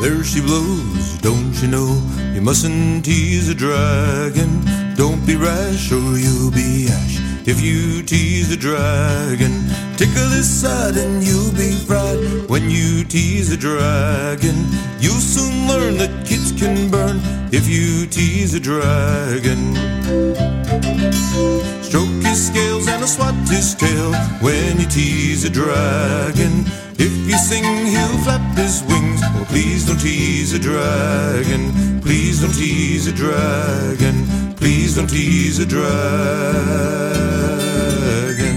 There she blows, don't you know? You mustn't tease a dragon. Don't be rash or you'll be ash if you tease a dragon. Tickle his side and you'll be fried when you tease a dragon. You'll soon learn that kids can burn if you tease a dragon. Stroke his scales and swat his tail when you tease a dragon. If you sing, he'll flap his wings. Oh, please don't tease a dragon. Please don't tease a dragon. Please don't tease a dragon.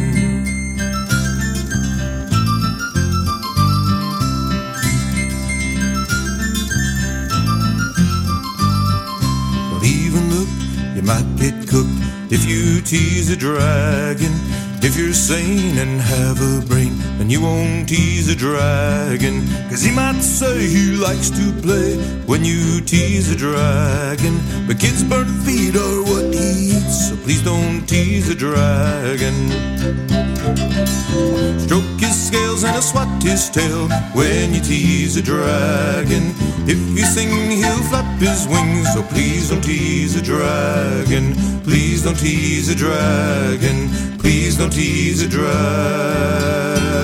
Don't even look, you might get cooked if you tease a dragon. If you're sane and have a brain, then you won't tease a dragon. 'Cause he might say he likes to play when you tease a dragon. But kids' burnt feet are what he eats, so please don't tease a dragon. Stroke his scales and swat his tail when you tease a dragon. If you sing, he'll flap his wings, so please don't tease a dragon. Please don't tease a dragon. Please don't tease a dragon.